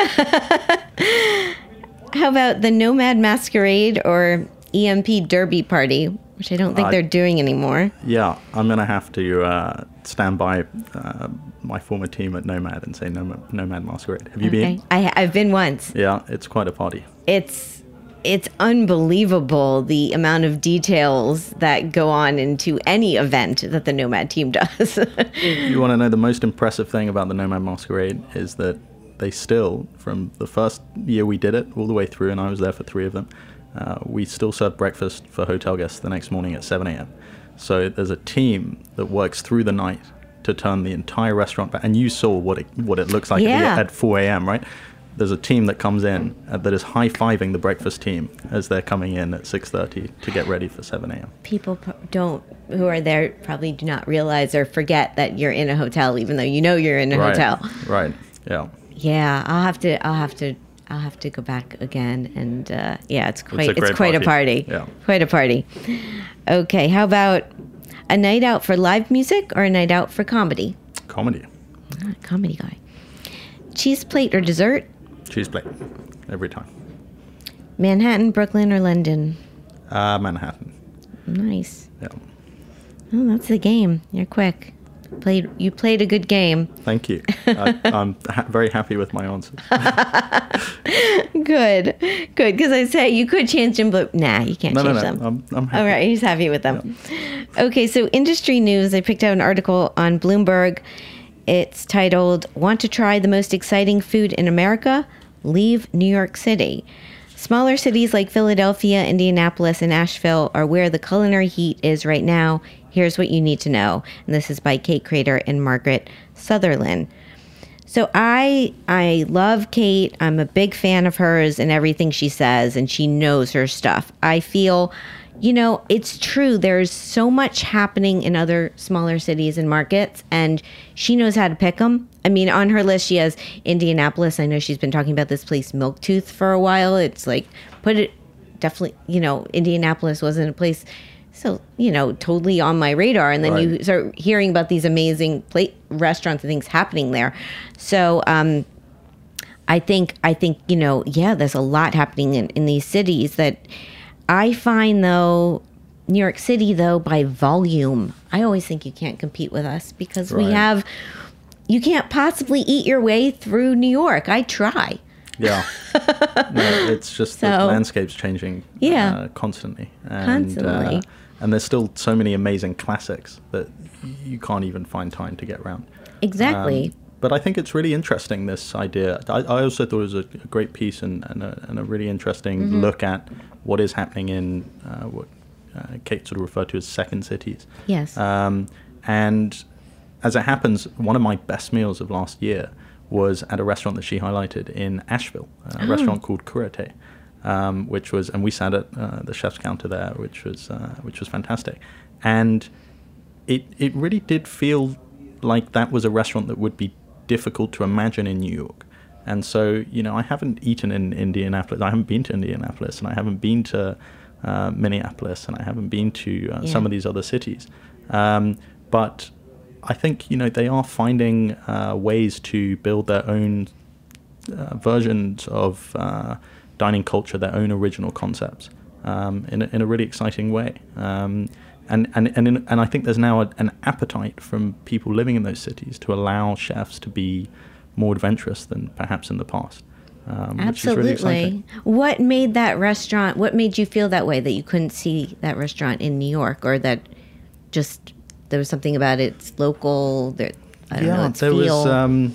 Speaker 3: How about the Nomad Masquerade or E M P Derby Party, which I don't think
Speaker 4: Uh,
Speaker 3: they're doing anymore?
Speaker 4: Yeah, I'm gonna have to uh, stand by uh, my former team at Nomad and say Nomad, Nomad Masquerade. Have you
Speaker 3: Okay.
Speaker 4: been?
Speaker 3: I, I've been once.
Speaker 4: Yeah, it's quite a party.
Speaker 3: It's it's unbelievable the amount of details that go on into any event that the Nomad team does.
Speaker 4: You want to know the most impressive thing about the Nomad Masquerade is that they still, from the first year we did it all the way through, and I was there for three of them, uh, we still serve breakfast for hotel guests the next morning at seven a.m. So there's a team that works through the night to turn the entire restaurant back. And you saw what it what it looks like
Speaker 3: Yeah.
Speaker 4: at, at four a.m., right? There's a team that comes in uh, that is high-fiving the breakfast team as they're coming in at six thirty to get ready for seven a.m.
Speaker 3: People pro- don't who are there probably do not realize or forget that you're in a hotel, even though you know you're in a
Speaker 4: Right,
Speaker 3: hotel.
Speaker 4: right, yeah.
Speaker 3: Yeah, I'll have to. I'll have to. I'll have to go back again, and uh, yeah, it's quite.
Speaker 4: a
Speaker 3: It's,
Speaker 4: great
Speaker 3: quite a
Speaker 4: party.
Speaker 3: party.
Speaker 4: Yeah.
Speaker 3: Quite a party. Okay, how about a night out for live music or a night out for comedy?
Speaker 4: Comedy.
Speaker 3: Ah, comedy guy. Cheese plate or dessert?
Speaker 4: Cheese plate. Every time.
Speaker 3: Manhattan, Brooklyn, or London?
Speaker 4: Uh, Manhattan.
Speaker 3: Nice.
Speaker 4: Yeah.
Speaker 3: Oh, that's the game. You're quick. Played. You played a good game.
Speaker 4: Thank you. I, I'm ha- very happy with my answers.
Speaker 3: Good. Good. Because I say you could change them, but nah, you can't
Speaker 4: No, no,
Speaker 3: change
Speaker 4: no.
Speaker 3: them.
Speaker 4: I'm, I'm happy.
Speaker 3: All right, he's happy with them. Okay, so industry news. I picked out an article on Bloomberg. It's titled, Want to Try the Most Exciting Food in America? Leave New York City. Smaller cities like Philadelphia, Indianapolis, and Asheville are where the culinary heat is right now. Here's what you need to know. And this is by Kate Crater and Margaret Sutherland. So I I love Kate. I'm a big fan of hers and everything she says, and she knows her stuff. I feel, you know, it's true. There's so much happening in other smaller cities and markets, and she knows how to pick them. I mean, on her list, she has Indianapolis. I know she's been talking about this place, Milktooth, for a while. It's like, put it, definitely, you know, Indianapolis wasn't a place, so, you know, totally on my radar. And then
Speaker 4: Right.
Speaker 3: you start hearing about these amazing plate restaurants and things happening there. So, um, I think, I think, you know, yeah, there's a lot happening in, in these cities that I find, though, New York City, though, by volume, I always think you can't compete with us because we
Speaker 4: Right.
Speaker 3: have, you can't possibly eat your way through New York. I try.
Speaker 4: Yeah. No, it's just the
Speaker 3: So-
Speaker 4: landscape's changing
Speaker 3: Yeah.
Speaker 4: uh, constantly. And,
Speaker 3: Constantly.
Speaker 4: Uh, and there's still so many amazing classics that you can't even find time to get around.
Speaker 3: Exactly.
Speaker 4: Um, but I think it's really interesting, this idea. I, I also thought it was a, a great piece and, and, a, and a really interesting
Speaker 3: Mm-hmm.
Speaker 4: look at what is happening in uh, what uh, Kate sort of referred to as second cities.
Speaker 3: Yes.
Speaker 4: Um, and as it happens, one of my best meals of last year was at a restaurant that she highlighted in Asheville, a
Speaker 3: Oh.
Speaker 4: restaurant called Kurete, um, which was, and we sat at uh, the chef's counter there, which was uh, which was fantastic, and it it really did feel like that was a restaurant that would be difficult to imagine in New York. And so, you know, I haven't eaten in Indianapolis. I haven't been to Indianapolis, and I haven't been to uh, Minneapolis, and I haven't been to uh,
Speaker 3: Yeah.
Speaker 4: some of these other cities. Um, but I think, you know, they are finding uh, ways to build their own uh, versions of uh, dining culture, their own original concepts um, in, a, in a really exciting way. Um, and and and, in, and I think there's now a, an appetite from people living in those cities to allow chefs to be more adventurous than perhaps in the past. Um, which is really
Speaker 3: Absolutely.
Speaker 4: exciting.
Speaker 3: What made that restaurant, what made you feel that way, that you couldn't see that restaurant in New York, or that just there was something about its local, that, I don't
Speaker 4: yeah,
Speaker 3: know, its
Speaker 4: there
Speaker 3: feel?
Speaker 4: was. Um,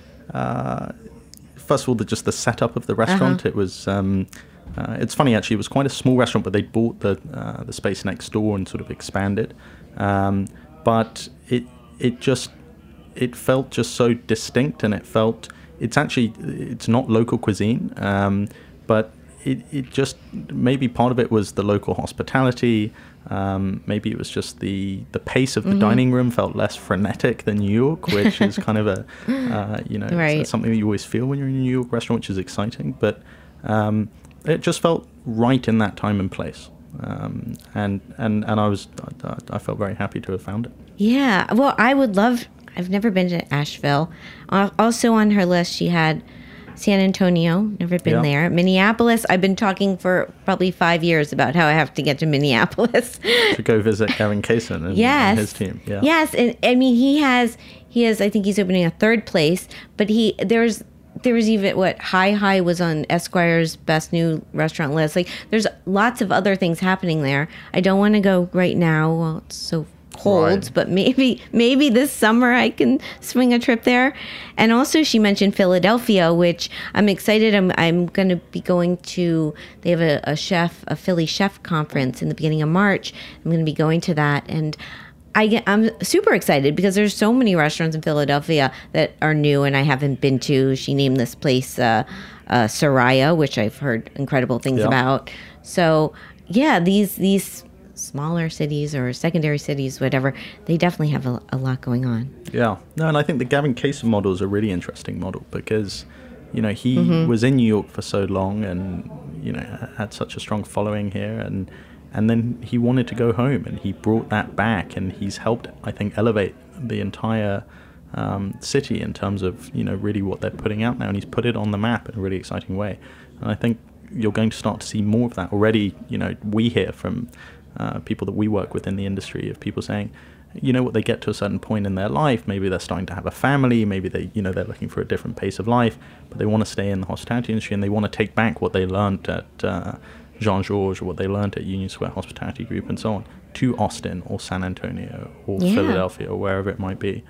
Speaker 4: uh, first of all, the, just the setup of the restaurant.
Speaker 3: Uh-huh.
Speaker 4: It was. Um, uh, it's funny actually. It was quite a small restaurant, but they bought the uh, the space next door and sort of expanded. Um, but it it just it felt just so distinct, and it felt it's actually it's not local cuisine, um, but it it just maybe part of it was the local hospitality. Um, maybe it was just the, the pace of the
Speaker 3: Mm-hmm.
Speaker 4: dining room felt less frenetic than New York, which is kind of a, uh, you know, it's-
Speaker 3: Right.
Speaker 4: it's something that you always feel when you're in a New York restaurant, which is exciting. But um, it just felt right in that time and place. Um, and, and, and I was, I, I felt very happy to have found it.
Speaker 3: Yeah. Well, I would love, I've never been to Asheville. Al- Also on her list, she had San Antonio, never been
Speaker 4: Yeah.
Speaker 3: there. Minneapolis, I've been talking for probably five years about how I have to get to Minneapolis.
Speaker 4: To go visit Gavin Kaysen and,
Speaker 3: Yes.
Speaker 4: and his team. Yeah.
Speaker 3: Yes, and I mean he has he has I think he's opening a third place, but he there's there was even what Hi Hi was on Esquire's best new restaurant list. Like there's lots of other things happening there. I don't want to go right now while it's so cold,
Speaker 4: Right.
Speaker 3: but maybe maybe this summer I can swing a trip there. And also she mentioned Philadelphia, which I'm excited. I'm I'm going to be going to. They have a, a chef, a Philly chef conference in the beginning of March. I'm going to be going to that, and I get, I'm super excited because there's so many restaurants in Philadelphia that are new and I haven't been to. She named this place uh, uh, Soraya, which I've heard incredible things
Speaker 4: Yeah.
Speaker 3: about. So yeah, these these smaller cities or secondary cities, whatever, they definitely have a, a lot going on.
Speaker 4: Yeah. No, and I think the Gavin Kaysen model is a really interesting model because, you know, he
Speaker 3: Mm-hmm.
Speaker 4: was in New York for so long and, you know, had such a strong following here. And, and then he wanted to go home and he brought that back and he's helped, I think, elevate the entire um, city in terms of, you know, really what they're putting out now. And he's put it on the map in a really exciting way. And I think you're going to start to see more of that already. You know, we hear from uh, people that we work with in the industry of people saying, you know what, they get to a certain point in their life, maybe they're starting to have a family, maybe they, you know, they're looking for a different pace of life, but they want to stay in the hospitality industry and they want to take back what they learned at uh, Jean-Georges or what they learned at Union Square Hospitality Group and so on to Austin or San Antonio or
Speaker 3: Yeah.
Speaker 4: Philadelphia or wherever it might be.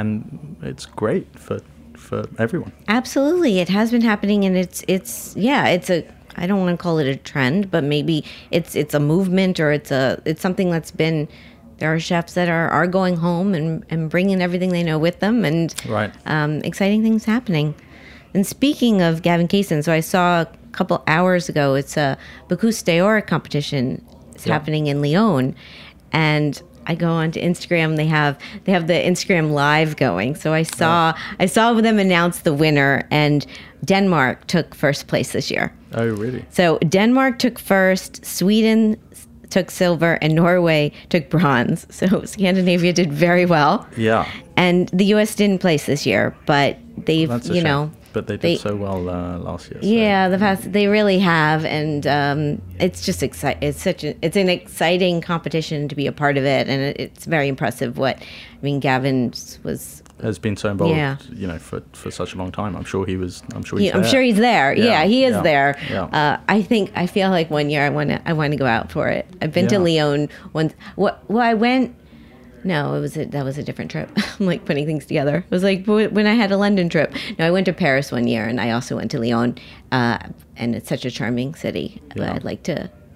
Speaker 4: And it's great for for everyone.
Speaker 3: Absolutely, it has been happening, and it's it's yeah, it's a I don't want to call it a trend, but maybe it's it's a movement or it's a it's something that's been. There are chefs that are, are going home and, and bringing everything they know with them, and
Speaker 4: Right.
Speaker 3: um, exciting things happening. And speaking of Gavin Kaysen, so I saw a couple hours ago, it's a Bocuse d'Or competition. It's
Speaker 4: Yeah.
Speaker 3: happening in Lyon, and I go onto Instagram. They have they have the Instagram Live going. So I saw I saw them announce the winner, and Denmark took first place this year.
Speaker 4: Oh, really?
Speaker 3: So Denmark took first, Sweden took silver, and Norway took bronze. So Scandinavia did very well.
Speaker 4: Yeah.
Speaker 3: And the U S didn't place this year, but they've,
Speaker 4: That's a
Speaker 3: you
Speaker 4: shame.
Speaker 3: know,
Speaker 4: But they did
Speaker 3: they-
Speaker 4: so well uh, last year. So.
Speaker 3: yeah, the past they really have, and um, it's just exci- It's such a, it's an exciting competition to be a part of it, and it, it's very impressive. What I mean, Gavin was.
Speaker 4: Has been so involved,
Speaker 3: Yeah.
Speaker 4: you know, for, for such a long time. I'm sure he was. I'm sure
Speaker 3: He,
Speaker 4: he's
Speaker 3: I'm
Speaker 4: there.
Speaker 3: sure he's there. Yeah,
Speaker 4: Yeah,
Speaker 3: he is
Speaker 4: yeah,
Speaker 3: there.
Speaker 4: yeah.
Speaker 3: Uh, I think I feel like one year I want to I want to go out for it. I've been to
Speaker 4: Yeah.
Speaker 3: Lyon once. What? Well, I went. No, it was a, that was a different trip. I'm like putting things together. It was like w- when I had a London trip. No, I went to Paris one year, and I also went to Lyon. Uh, and it's such a charming city.
Speaker 4: Yeah.
Speaker 3: I'd like to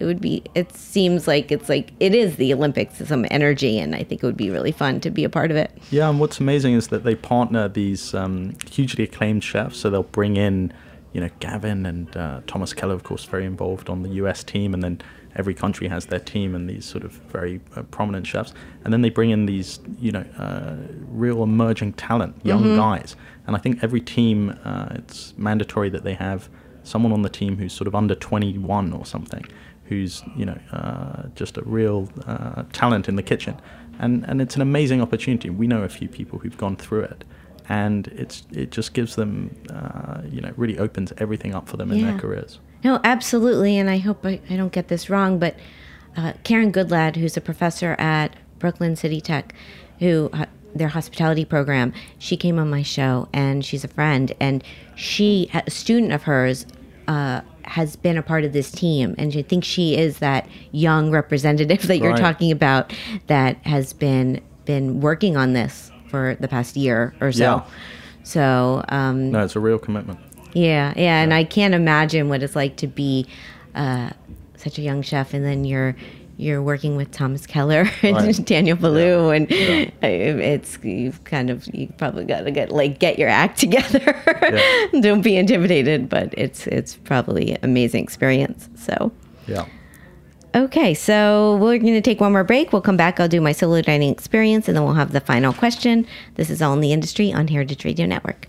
Speaker 3: it would be, it seems like it's like, it is the Olympics, some energy, and I think it would be really fun to be a part of it.
Speaker 4: Yeah, and what's amazing is that they partner these um, hugely acclaimed chefs, so they'll bring in, you know, Gavin and uh, Thomas Keller, of course, very involved on the U S team, and then every country has their team and these sort of very uh, prominent chefs, and then they bring in these, you know, uh, real emerging talent, young mm-hmm. guys, and I think every team, uh, it's mandatory that they have someone on the team who's sort of under twenty-one or something, who's, you know, uh, just a real uh, talent in the kitchen, and and it's an amazing opportunity. We know a few people who've gone through it, and it's it just gives them, uh, you know, really opens everything up for them in
Speaker 3: yeah.
Speaker 4: their careers.
Speaker 3: No, absolutely, and I hope I, I don't get this wrong, but uh, Karen Goodlad, who's a professor at Brooklyn City Tech, who uh, their hospitality program, she came on my show, and she's a friend, and she, a student of hers, uh, has been a part of this team, and I think she is that young representative that you're
Speaker 4: Right. talking
Speaker 3: about that has been been working on this for the past year or so.
Speaker 4: Yeah.
Speaker 3: So um,
Speaker 4: No, it's a real commitment.
Speaker 3: Yeah, yeah, and I can't imagine what it's like to be uh, such a young chef, and then you're you're working with Thomas Keller and
Speaker 4: Right.
Speaker 3: Daniel Ballou,
Speaker 4: Yeah.
Speaker 3: and
Speaker 4: Yeah.
Speaker 3: it's you've kind of you probably got to get like get your act together.
Speaker 4: Yeah.
Speaker 3: Don't be intimidated, but it's it's probably an amazing experience. So.
Speaker 4: Yeah.
Speaker 3: Okay, so we're going to take one more break. We'll come back. I'll do my solo dining experience, and then we'll have the final question. This is All in the Industry on Heritage Radio Network.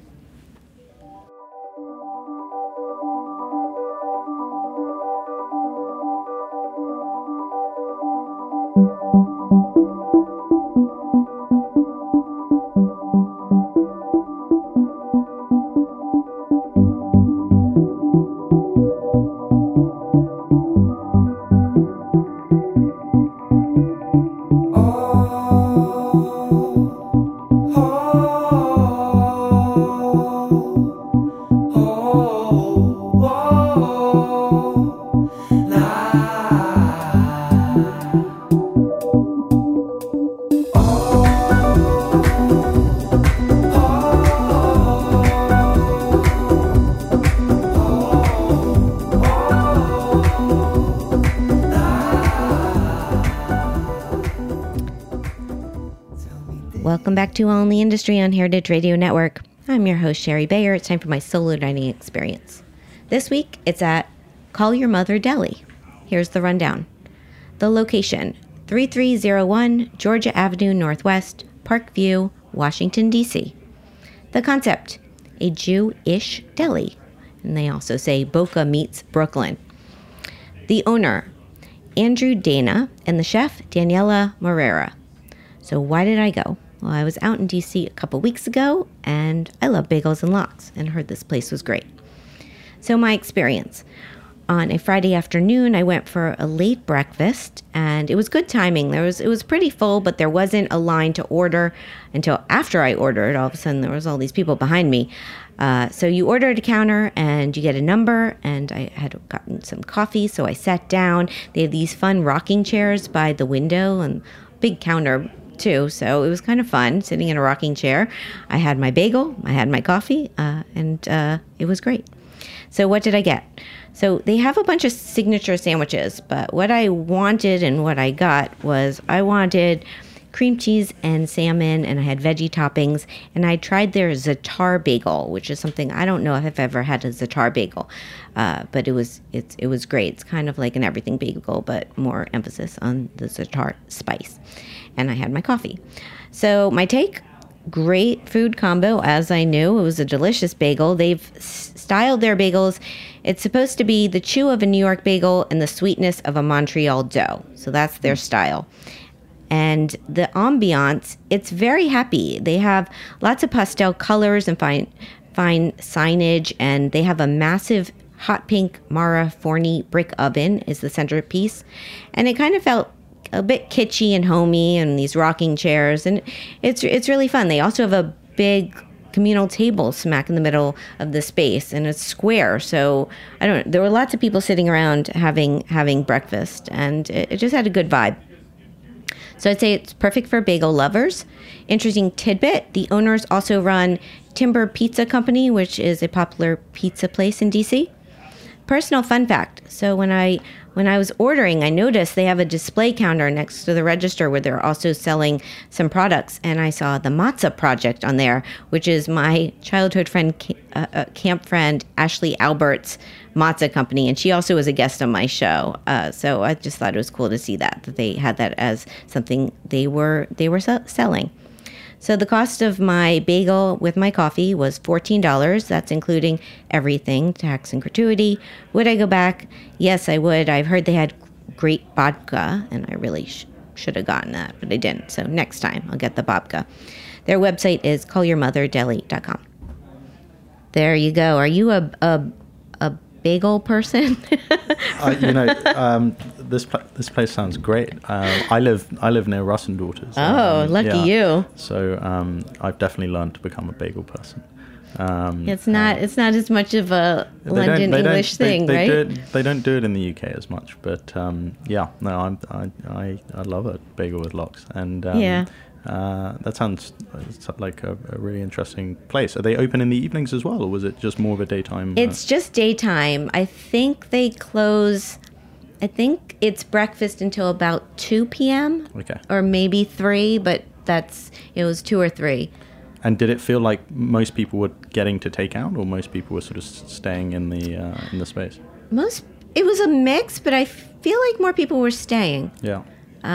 Speaker 3: Welcome back to All in the Industry on Heritage Radio Network. I'm your host, Sherry Bayer. It's time for my solo dining experience. This week, it's at Call Your Mother Deli. Here's the rundown. The location, thirty-three oh one Georgia Avenue Northwest, Parkview, Washington, D C. The concept, a Jew-ish deli. And they also say Boca meets Brooklyn. The owner, Andrew Dana, and the chef, Daniela Moreira. So why did I go? Well, I was out in D C a couple weeks ago, and I love bagels and lox, and heard this place was great. So my experience. On a Friday afternoon, I went for a late breakfast, and it was good timing. There was It was pretty full, but there wasn't a line to order until after I ordered. All of a sudden, there was all these people behind me. Uh, so you order at a counter, and you get a number, and I had gotten some coffee, so I sat down. They have these fun rocking chairs by the window, and big counter too, so it was kind of fun sitting in a rocking chair. I had my bagel, I had my coffee, uh, and uh, it was great. So what did I get? So they have a bunch of signature sandwiches, but what I wanted and what I got was I wanted cream cheese and salmon, and I had veggie toppings, and I tried their za'atar bagel, which is something I don't know if I've ever had a za'atar bagel, uh, but it was it's it was great. It's kind of like an everything bagel, but more emphasis on the za'atar spice. And I had my coffee. So my take, great food combo, as I knew. It was a delicious bagel. They've s- styled their bagels. It's supposed to be the chew of a New York bagel and the sweetness of a Montreal dough. So that's their style. And the ambiance, it's very happy. They have lots of pastel colors and fine, fine signage, and they have a massive hot pink Mara Forni brick oven is the centerpiece. And it kind of felt a bit kitschy and homey, and these rocking chairs, and it's it's really fun. They also have a big communal table smack in the middle of the space, and it's square. So I don't know. There were lots of people sitting around having having breakfast, and it, it just had a good vibe. So I'd say it's perfect for bagel lovers. Interesting tidbit: the owners also run Timber Pizza Company, which is a popular pizza place in D C. personal fun fact. So when I when I was ordering, I noticed they have a display counter next to the register where they're also selling some products, and I saw the Matzah Project on there, which is my childhood friend, uh, uh, camp friend Ashley Albert's matzah company, and she also was a guest on my show. Uh, so I just thought it was cool to see that that they had that as something they were they were se- selling. So the cost of my bagel with my coffee was fourteen dollars. That's including everything, tax and gratuity. Would I go back? Yes, I would. I've heard they had great vodka, and I really sh- should have gotten that, but I didn't. So next time I'll get the vodka. Their website is call your mother deli dot com. There you go. Are you a a, a bagel person?
Speaker 4: uh, you know, um, this pla- this place sounds great. Uh, I live I live near Russ and Daughters.
Speaker 3: Oh, lucky you.
Speaker 4: So um, I've definitely learned to become a bagel person. Um,
Speaker 3: It's not it's not as much of a
Speaker 4: they don't-
Speaker 3: London
Speaker 4: they don't-
Speaker 3: English
Speaker 4: they-
Speaker 3: thing,
Speaker 4: they
Speaker 3: right?
Speaker 4: Do it, they don't do it in the U K as much, but um, yeah, no, I'm, I, I I love a bagel with lox, and um,
Speaker 3: Yeah.
Speaker 4: uh, that sounds it's like a, a really interesting place. Are they open in the evenings as well, or was it just more of a daytime? uh,
Speaker 3: It's just daytime. I think they close. I think it's breakfast until about two p.m.
Speaker 4: Okay.
Speaker 3: or maybe three, but that's it was two or three.
Speaker 4: And did it feel like most people were getting to take out, or most people were sort of s- staying in the uh, in the space?
Speaker 3: Most it was a mix, but I feel like more people were staying.
Speaker 4: Yeah.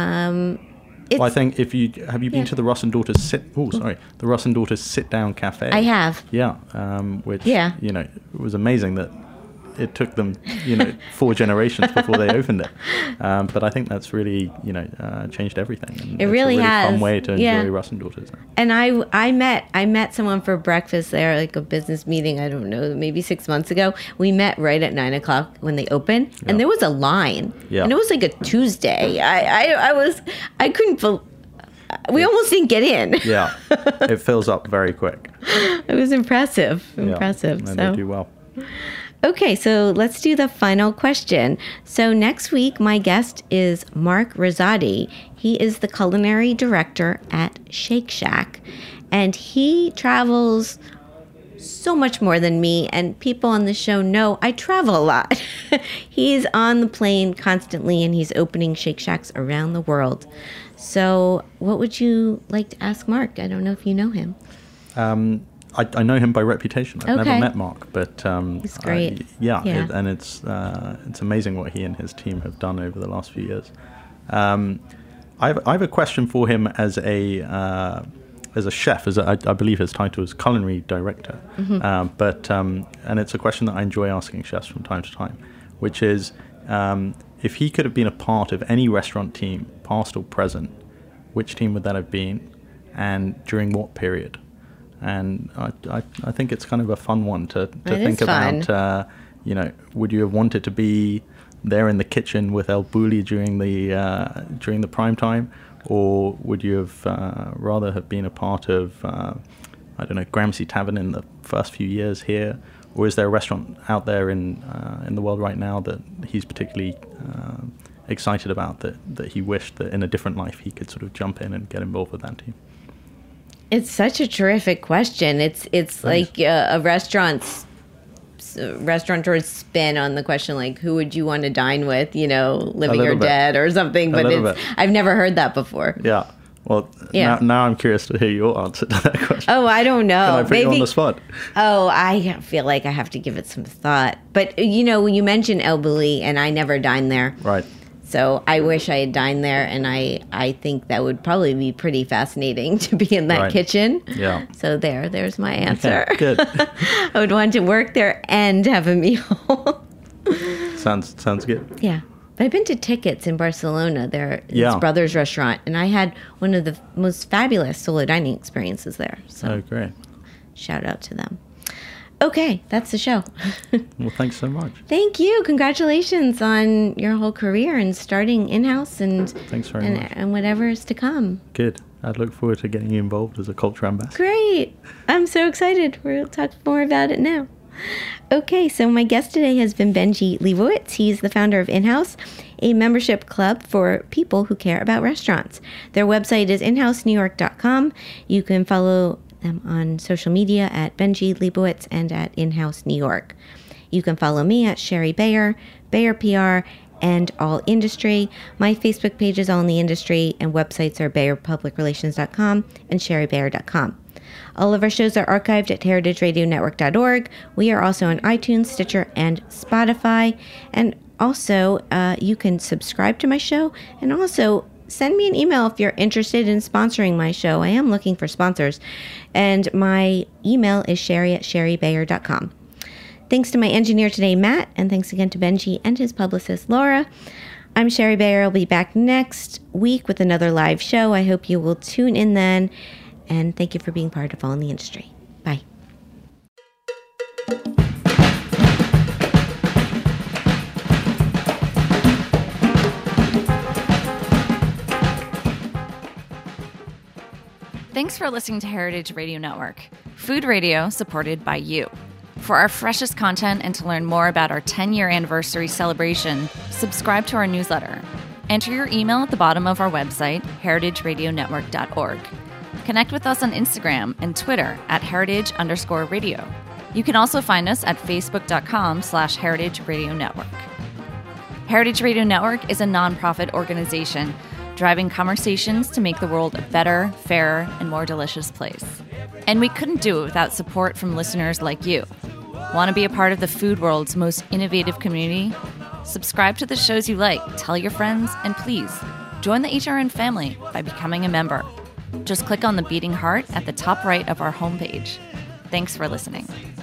Speaker 3: Um, it's,
Speaker 4: Well, I think if you have you been
Speaker 3: Yeah.
Speaker 4: to the Russ and Daughters sit oh sorry the Russ and Daughters sit down cafe.
Speaker 3: I have.
Speaker 4: Yeah, um, which
Speaker 3: Yeah.
Speaker 4: you know it was amazing that it took them you know four generations before they opened it. Um, but I think that's really you know uh, changed everything. And
Speaker 3: It
Speaker 4: it's
Speaker 3: really
Speaker 4: a really
Speaker 3: has.
Speaker 4: fun way to enjoy
Speaker 3: Yeah.
Speaker 4: Russ and Daughters. Now.
Speaker 3: And I I met I met someone for breakfast there, like a business meeting. I don't know, maybe six months ago. We met right at nine o'clock when they opened,
Speaker 4: Yeah.
Speaker 3: and there was a line.
Speaker 4: Yeah.
Speaker 3: And it was like a Tuesday. I I, I was I couldn't. Bel we almost didn't get in.
Speaker 4: Yeah, it fills up very quick.
Speaker 3: It was impressive.
Speaker 4: Yeah,
Speaker 3: Impressive.
Speaker 4: and
Speaker 3: so.
Speaker 4: they do well.
Speaker 3: Okay, so let's do the final question. So next week, my guest is Mark Rosati. He is the culinary director at Shake Shack, and he travels so much more than me, and people on the show know I travel a lot. He's on the plane constantly, and he's opening Shake Shacks around the world. So what would you like to ask Mark? I don't know if you know him.
Speaker 4: Um, I, I know him by reputation. I've
Speaker 3: Okay.
Speaker 4: never met Mark, but um,
Speaker 3: He's great.
Speaker 4: I- yeah,
Speaker 3: Yeah.
Speaker 4: It, and it's uh, it's amazing what he and his team have done over the last few years. Um, I have, I have a question for him as a uh, as a chef. As a, I, I believe his title is culinary director,
Speaker 3: Mm-hmm.
Speaker 4: um, but um, and it's a question that I enjoy asking chefs from time to time, which is um, if he could have been a part of any restaurant team, past or present, which team would that have been, and during what period? And I, I, I think it's kind of a fun one to, to
Speaker 3: It
Speaker 4: think
Speaker 3: is fun.
Speaker 4: about. Uh, you know, would you have wanted to be there in the kitchen with El Bulli during the uh, during the prime time, or would you have uh, rather have been a part of uh, I don't know Gramercy Tavern in the first few years here, or is there a restaurant out there in uh, in the world right now that he's particularly uh, excited about that that he wished that in a different life he could sort of jump in and get involved with that team?
Speaker 3: It's such a terrific question. It's it's
Speaker 4: Thanks.
Speaker 3: like a, a restaurant's restaurateur's spin on the question, like who would you want to dine with, you know, living or
Speaker 4: little bit.
Speaker 3: dead or something.
Speaker 4: A
Speaker 3: But
Speaker 4: little
Speaker 3: it's
Speaker 4: bit.
Speaker 3: I've never heard that before.
Speaker 4: Yeah. Well,
Speaker 3: Yeah.
Speaker 4: Now, now I'm curious to hear your answer to that question.
Speaker 3: Oh, I don't know.
Speaker 4: Can I put
Speaker 3: Maybe.
Speaker 4: you on the spot?
Speaker 3: Oh, I feel like I have to give it some thought. But you know, when you mentioned El Bulli, and I never dined there.
Speaker 4: Right.
Speaker 3: So I wish I had dined there, and I, I think that would probably be pretty fascinating to be in that
Speaker 4: Right.
Speaker 3: kitchen.
Speaker 4: Yeah.
Speaker 3: So there, there's my answer.
Speaker 4: Okay, good.
Speaker 3: I would want to work there and have a meal.
Speaker 4: sounds sounds good.
Speaker 3: Yeah. But I've been to Tickets in Barcelona, there,
Speaker 4: Yeah.
Speaker 3: his brother's restaurant, and I had one of the most fabulous solo dining experiences there. So
Speaker 4: Oh, great.
Speaker 3: shout out to them. Okay, that's the show.
Speaker 4: Well, thanks so much.
Speaker 3: Thank you. Congratulations on your whole career and starting in-house and
Speaker 4: Thanks very
Speaker 3: and,
Speaker 4: much.
Speaker 3: and whatever is to come.
Speaker 4: Good. I'd look forward to getting you involved as a culture ambassador.
Speaker 3: Great. I'm so excited. We'll talk more about it now. Okay, so my guest today has been Benji Leibowitz. He's the founder of InHouse, a membership club for people who care about restaurants. Their website is in house new york dot com. You can follow them on social media at Benji Leibowitz and at InHouse New York. You can follow me at Sherry Bayer, Bayer P R, and All Industry. My Facebook page is All in the Industry, and websites are bayer public relations dot com and sherry bayer dot com. All of our shows are archived at heritage radio network dot org. We are also on iTunes, Stitcher, and Spotify. And also, uh, you can subscribe to my show, and also send me an email if you're interested in sponsoring my show. I am looking for sponsors. And my email is sherry at sherry bayer dot com. Thanks to my engineer today, Matt, and thanks again to Benji and his publicist, Laura. I'm Sherry Bayer. I'll be back next week with another live show. I hope you will tune in then. And thank you for being part of All in the Industry. Bye.
Speaker 2: Thanks for listening to Heritage Radio Network, food radio supported by you. For our freshest content and to learn more about our ten-year anniversary celebration, subscribe to our newsletter. Enter your email at the bottom of our website, heritage radio network dot org. Connect with us on Instagram and Twitter at heritage underscore radio. You can also find us at facebook.com slash heritage radio network. Heritage Radio Network is a nonprofit organization driving conversations to make the world a better, fairer, and more delicious place. And we couldn't do it without support from listeners like you. Want to be a part of the food world's most innovative community? Subscribe to the shows you like, tell your friends, and please, join the H R N family by becoming a member. Just click on the beating heart at the top right of our homepage. Thanks for listening.